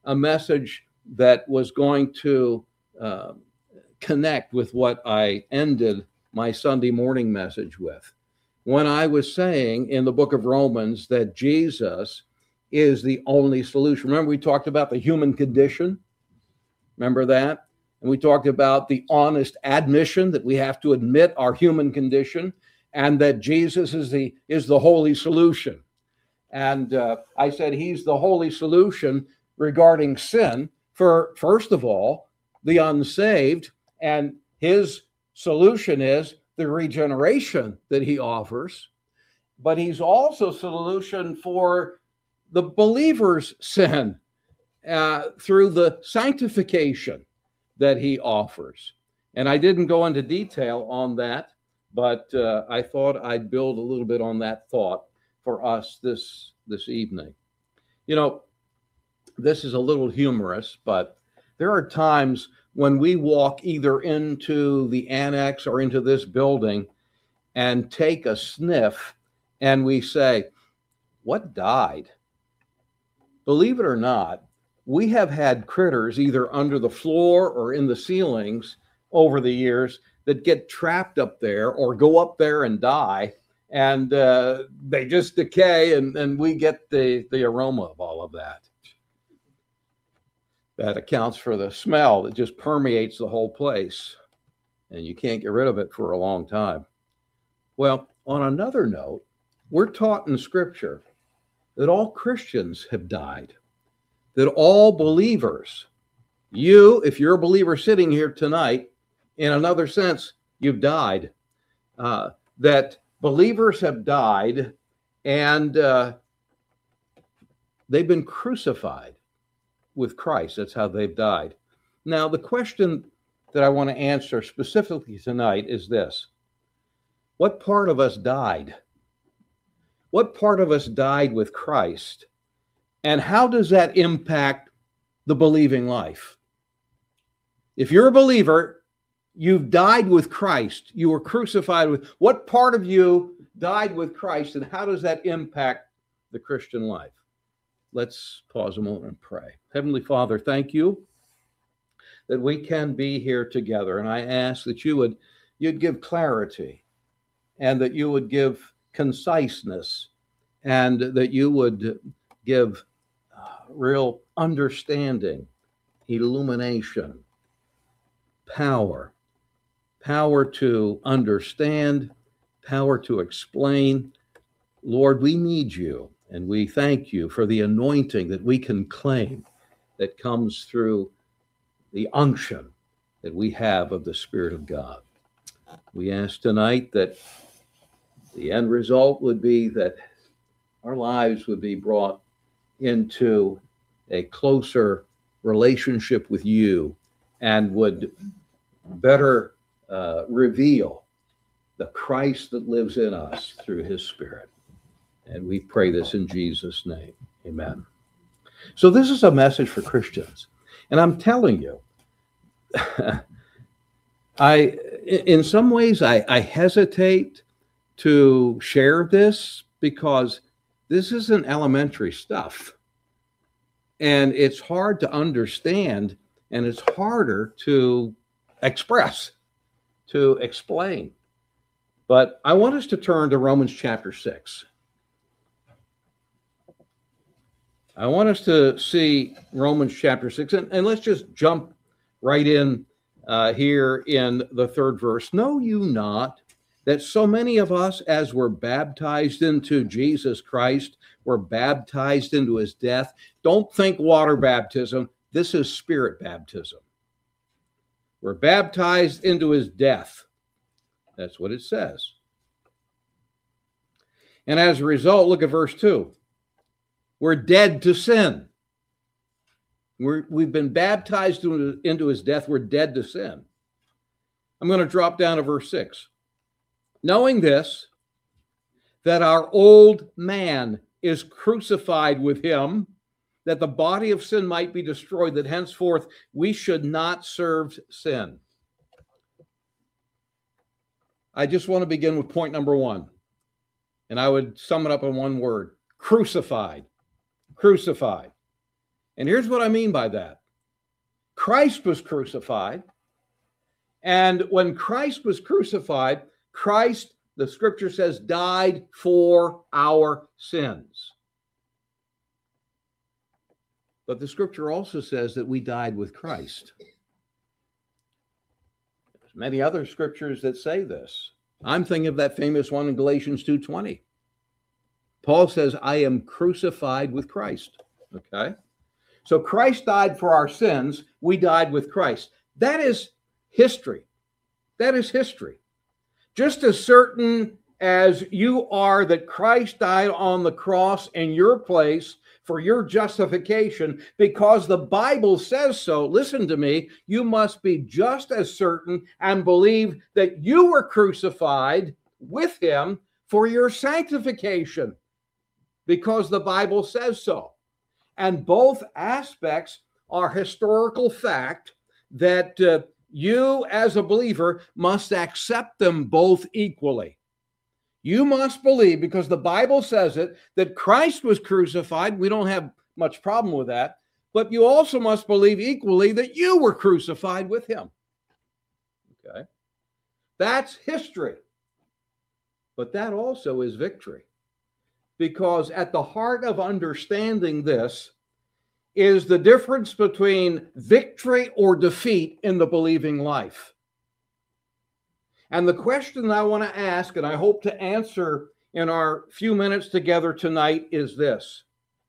a message that was going to connect with what I ended my Sunday morning message with, when I was saying in the book of Romans that Jesus is the only solution. Remember, we talked about the human condition. Remember that? And we talked about the honest admission that we have to admit our human condition, and that Jesus is the holy solution. And I said he's the holy solution regarding sin for, first of all, the unsaved, and his solution is the regeneration that he offers, but he's also solution for the believer's sin through the sanctification that he offers. And I didn't go into detail on that, but I thought I'd build a little bit on that thought for us this evening. You know, this is a little humorous, but there are times when we walk either into the annex or into this building and take a sniff and we say, what died? Believe it or not, we have had critters either under the floor or in the ceilings over the years that get trapped up there or go up there and die, and they just decay, and we get the aroma of all of that. That accounts for the smell that just permeates the whole place, and you can't get rid of it for a long time. Well, on another note, we're taught in Scripture that all Christians have died, that all believers, you, if you're a believer sitting here tonight, in another sense, you've died, that believers have died, and they've been crucified with Christ. That's how they've died. Now, the question that I want to answer specifically tonight is this: what part of us died? What part of us died with Christ? And how does that impact the believing life? If you're a believer, you've died with Christ. You were crucified with. What part of you died with Christ, and how does that impact the Christian life? Let's pause a moment and pray. Heavenly Father, thank you that we can be here together. And I ask that you'd give clarity, and that you would give conciseness, and that you would give real understanding, illumination, power to understand, power to explain. Lord, we need you, and we thank you for the anointing that we can claim that comes through the unction that we have of the Spirit of God. We ask tonight that the end result would be that our lives would be brought into a closer relationship with you, and would better reveal the Christ that lives in us through his Spirit. And we pray this in Jesus' name. Amen. So this is a message for Christians. And I'm telling you, in some ways, I hesitate to share this because this isn't elementary stuff. And it's hard to understand, and it's harder to express, to explain. But I want us to turn to Romans chapter 6. I want us to see Romans chapter 6, and let's just jump right in here in the third verse. Know you not that so many of us, as were baptized into Jesus Christ, were baptized into his death? Don't think water baptism. This is spirit baptism. We're baptized into his death. That's what it says. And as a result, look at verse 2. We're dead to sin. We've been baptized into his death. We're dead to sin. I'm going to drop down to verse 6. Knowing this, that our old man is crucified with him, that the body of sin might be destroyed, that henceforth we should not serve sin. I just want to begin with point number 1. And I would sum it up in one word: crucified. Crucified. And here's what I mean by that. Christ was crucified. And when Christ was crucified, Christ, the scripture says, died for our sins. But the scripture also says that we died with Christ. There's many other scriptures that say this. I'm thinking of that famous one in Galatians 2:20. Paul says, I am crucified with Christ. Okay? So Christ died for our sins. We died with Christ. That is history. That is history. Just as certain as you are that Christ died on the cross in your place for your justification, because the Bible says so, listen to me, you must be just as certain and believe that you were crucified with him for your sanctification, because the Bible says so. And both aspects are historical fact that you as a believer must accept them both equally. You must believe, because the Bible says it, that Christ was crucified. We don't have much problem with that. But you also must believe equally that you were crucified with him. Okay? That's history. But that also is victory. Because at the heart of understanding this is the difference between victory or defeat in the believing life. And the question I want to ask, and I hope to answer in our few minutes together tonight, is this.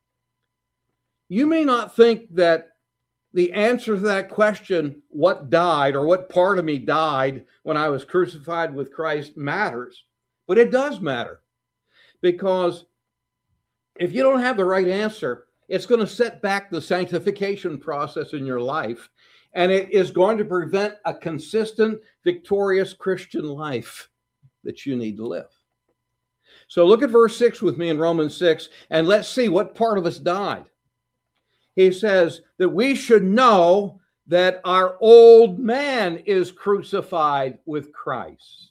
You may not think that the answer to that question, what died or what part of me died when I was crucified with Christ, matters, but it does matter. Because if you don't have the right answer, it's going to set back the sanctification process in your life, and it is going to prevent a consistent, victorious Christian life that you need to live. So look at verse 6 with me in Romans 6, and let's see what part of us died. He says that we should know that our old man is crucified with Christ.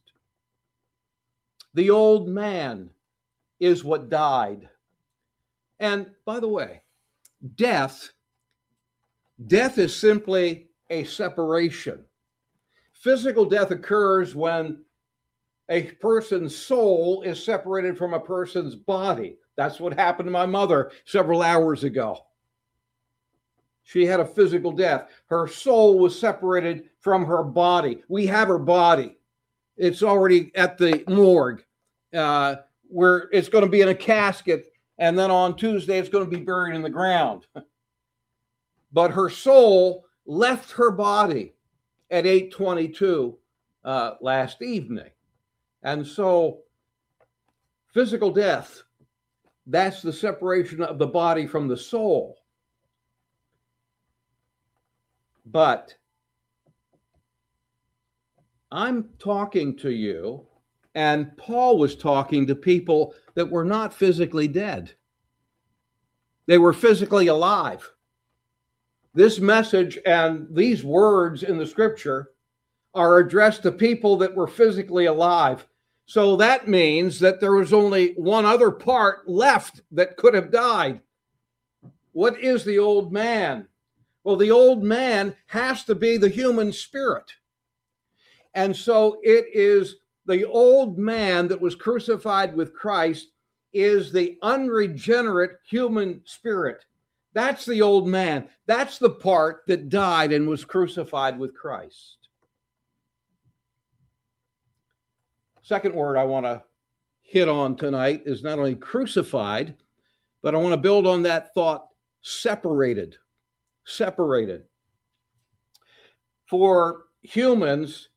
The old man is what died. And by the way, death is simply a separation. Physical death occurs when a person's soul is separated from a person's body. That's what happened to my mother several hours ago. She had a physical death. Her soul was separated from her body. We have her body. It's already at the morgue, where it's going to be in a casket. And then on Tuesday, it's going to be buried in the ground. But her soul left her body at 8:22 last evening. And so physical death, that's the separation of the body from the soul. But I'm talking to you, and Paul was talking to people that were not physically dead. They were physically alive. This message and these words in the scripture are addressed to people that were physically alive. So that means that there was only one other part left that could have died. What is the old man? Well, the old man has to be the human spirit. And so it is the old man that was crucified with Christ is the unregenerate human spirit. That's the old man. That's the part that died and was crucified with Christ. Second word I want to hit on tonight is not only crucified, but I want to build on that thought, separated. Separated. For humans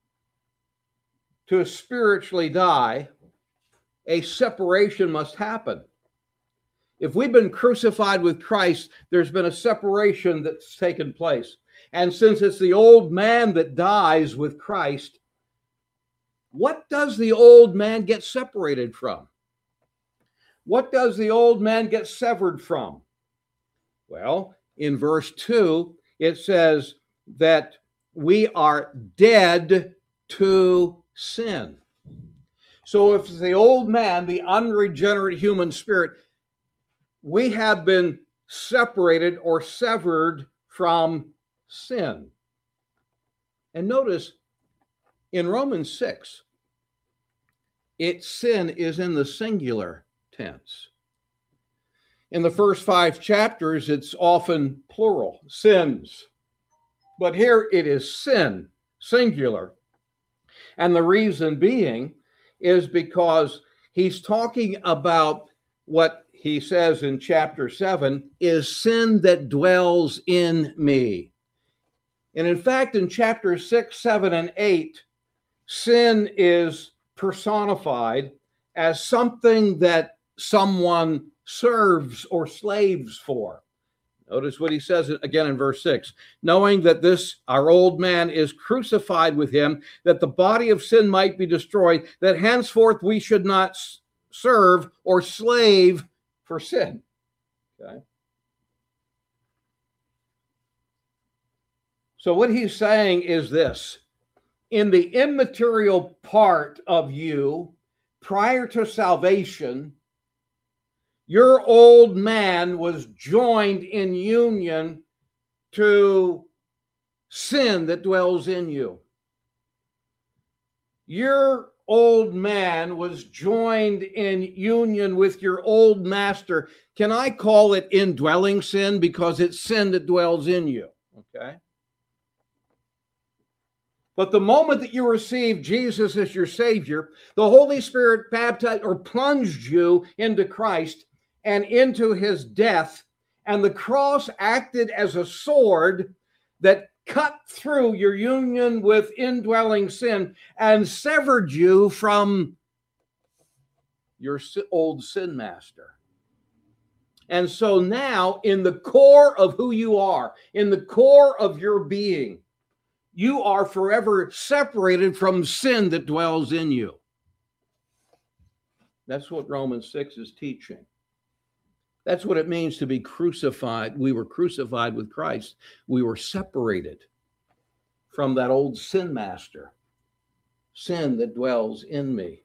to spiritually die, a separation must happen. If we've been crucified with Christ, there's been a separation that's taken place. And since it's the old man that dies with Christ, what does the old man get separated from? What does the old man get severed from? Well, in verse 2, it says that we are dead to sin. So if it's the old man, the unregenerate human spirit, we have been separated or severed from sin. And notice in Romans 6, sin is in the singular tense. In the first 5 chapters, it's often plural, sins. But here it is sin, singular. And the reason being is because he's talking about what he says in chapter 7 is sin that dwells in me. And in fact, in chapter 6, 7, and 8, sin is personified as something that someone serves or slaves for. Notice what he says again in verse 6. Knowing that this, our old man, is crucified with him, that the body of sin might be destroyed, that henceforth we should not serve or slave for sin. Okay. So what he's saying is this. In the immaterial part of you, prior to salvation, your old man was joined in union to sin that dwells in you. Your old man was joined in union with your old master. Can I call it indwelling sin? Because it's sin that dwells in you. Okay. But the moment that you receive Jesus as your Savior, the Holy Spirit baptized or plunged you into Christ and into his death, and the cross acted as a sword that cut through your union with indwelling sin and severed you from your old sin master. And so now, in the core of who you are, in the core of your being, you are forever separated from sin that dwells in you. That's what Romans 6 is teaching. That's what it means to be crucified. We were crucified with Christ. We were separated from that old sin master, sin that dwells in me.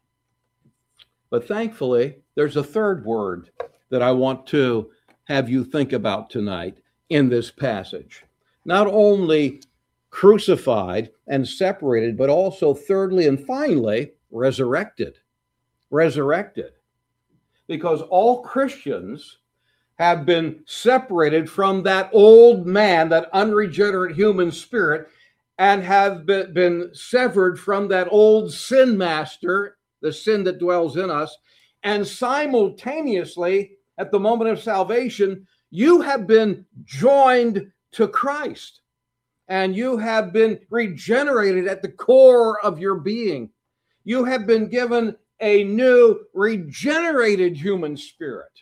But thankfully, there's a third word that I want to have you think about tonight in this passage. Not only crucified and separated, but also thirdly and finally, resurrected. Resurrected. Because all Christians have been separated from that old man, that unregenerate human spirit, and have been severed from that old sin master, the sin that dwells in us. And simultaneously, at the moment of salvation, you have been joined to Christ. And you have been regenerated at the core of your being. You have been given a new regenerated human spirit.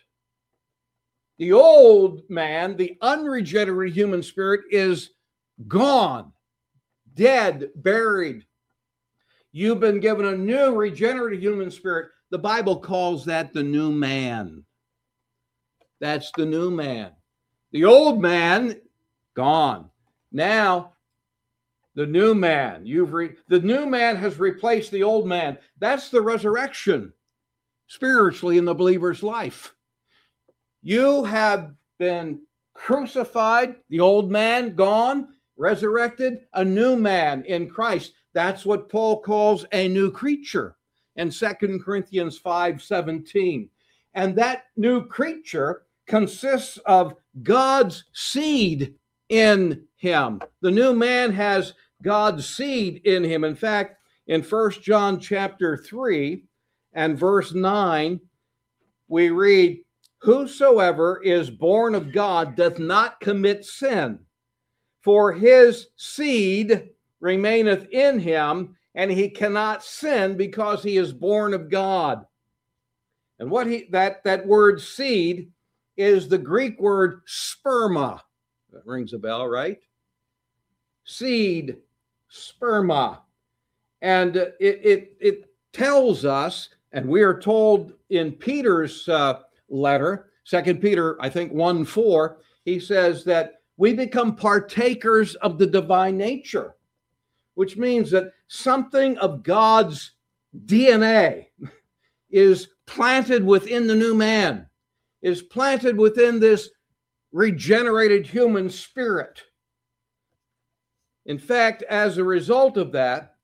The old man, the unregenerated human spirit, is gone, dead, buried. You've been given a new regenerated human spirit. The Bible calls that the new man. That's the new man. The old man, gone. Now, the new man. The new man has replaced the old man. That's the resurrection spiritually in the believer's life. You have been crucified, the old man gone, resurrected, a new man in Christ. That's what Paul calls a new creature in 2 Corinthians 5:17. And that new creature consists of God's seed in him. The new man has God's seed in him. In fact, in 1 John chapter 3 and verse 9, we read, "Whosoever is born of God doth not commit sin, for his seed remaineth in him, and he cannot sin because he is born of God." And what that word seed is the Greek word sperma. That rings a bell, right? Seed, sperma. And it tells us, and we are told in Peter's letter, 2 Peter, I think 1:4, he says that we become partakers of the divine nature, which means that something of God's DNA is planted within the new man, is planted within this regenerated human spirit. In fact, as a result of that,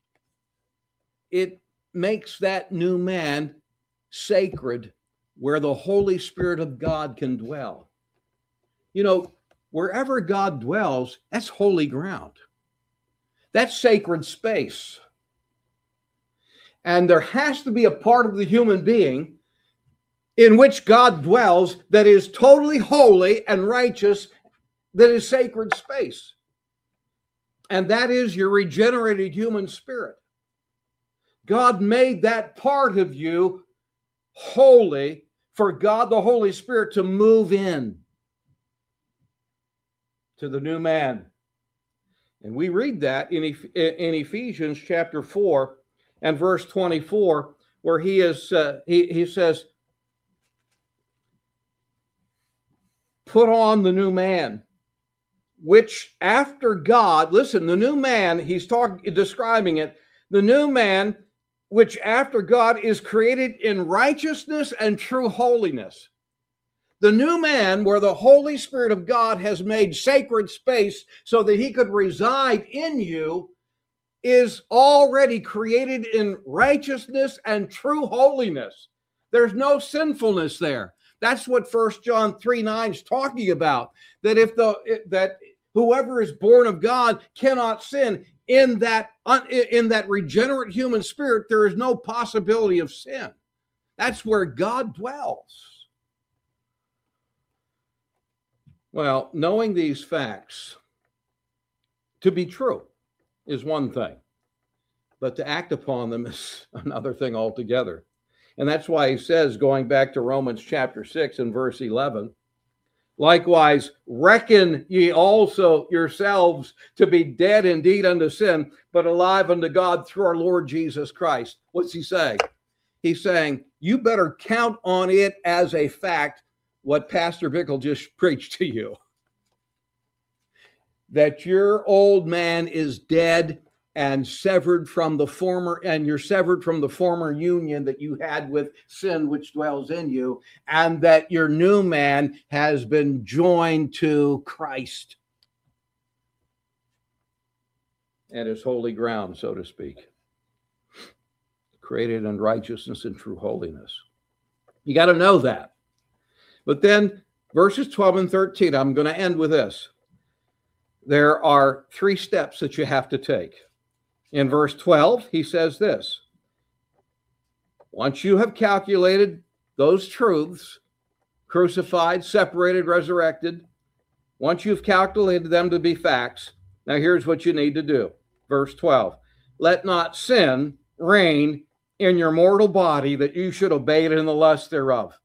it makes that new man sacred, where the Holy Spirit of God can dwell. You know, wherever God dwells, that's holy ground. That's sacred space. And there has to be a part of the human being in which God dwells that is totally holy and righteous, that is sacred space. And that is your regenerated human spirit. God made that part of you holy for God, the Holy Spirit, to move in to the new man. And we read that in Ephesians chapter 4 and verse 24, where he says, put on the new man, which after God, listen, the new man, he's describing it, the new man, which after God is created in righteousness and true holiness. The new man, where the Holy Spirit of God has made sacred space so that he could reside in you, is already created in righteousness and true holiness. There's no sinfulness there. That's what 1 John 3:9 is talking about. That whoever is born of God cannot sin. In that regenerate human spirit, there is no possibility of sin. That's where God dwells. Well, knowing these facts to be true is one thing, but to act upon them is another thing altogether. And that's why he says, going back to Romans chapter 6 and verse 11, likewise, reckon ye also yourselves to be dead indeed unto sin, but alive unto God through our Lord Jesus Christ. What's he saying? He's saying, you better count on it as a fact what Pastor Bickle just preached to you. That your old man is dead and severed from the former, and you're severed from the former union that you had with sin which dwells in you, and that your new man has been joined to Christ and his holy ground, so to speak, created in righteousness and true holiness. You got to know that. But then verses 12 and 13, I'm going to end with this. There are 3 steps that you have to take. In verse 12, he says this: once you have calculated those truths, crucified, separated, resurrected, once you've calculated them to be facts, now here's what you need to do. Verse 12, let not sin reign in your mortal body, that you should obey it in the lust thereof.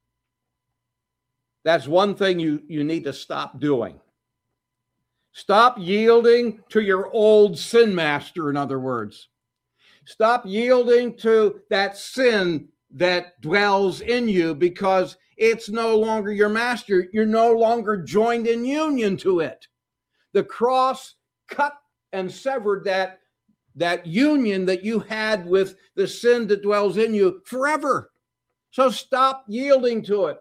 That's one thing you need to stop doing. Stop yielding to your old sin master, in other words. Stop yielding to that sin that dwells in you, because it's no longer your master. You're no longer joined in union to it. The cross cut and severed that union that you had with the sin that dwells in you forever. So stop yielding to it.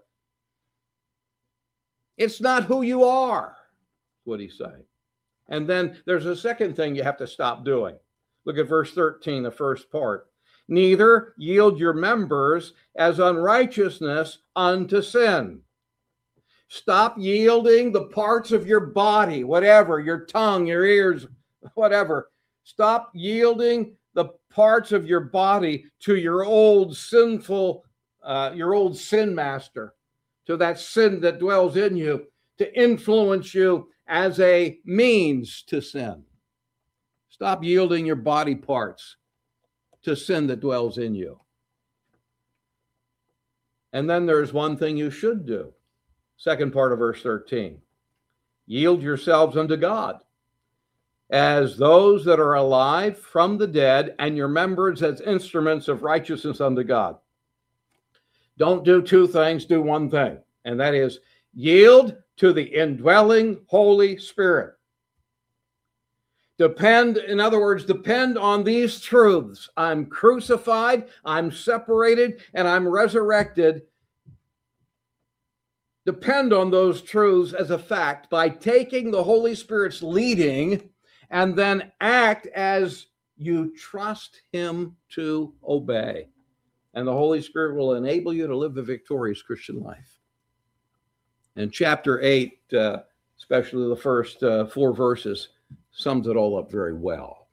It's not who you are, what he's saying. And then there's a second thing you have to stop doing. Look at verse 13, the first part. Neither yield your members as unrighteousness unto sin. Stop yielding the parts of your body, whatever, your tongue, your ears, whatever. Stop yielding the parts of your body to your old sinful, your old sin master, to that sin that dwells in you, to influence you as a means to sin. Stop yielding your body parts to sin that dwells in you. And then there's one thing you should do. Second part of verse 13. Yield yourselves unto God as those that are alive from the dead, and your members as instruments of righteousness unto God. Don't do 2 things, do one thing. And that is yield to the indwelling Holy Spirit. In other words, depend on these truths. I'm crucified, I'm separated, and I'm resurrected. depend on those truths as a fact by taking the Holy Spirit's leading and then act as you trust him to obey. And the Holy Spirit will enable you to live a victorious Christian life. And chapter 8, especially the first 4 verses, sums it all up very well.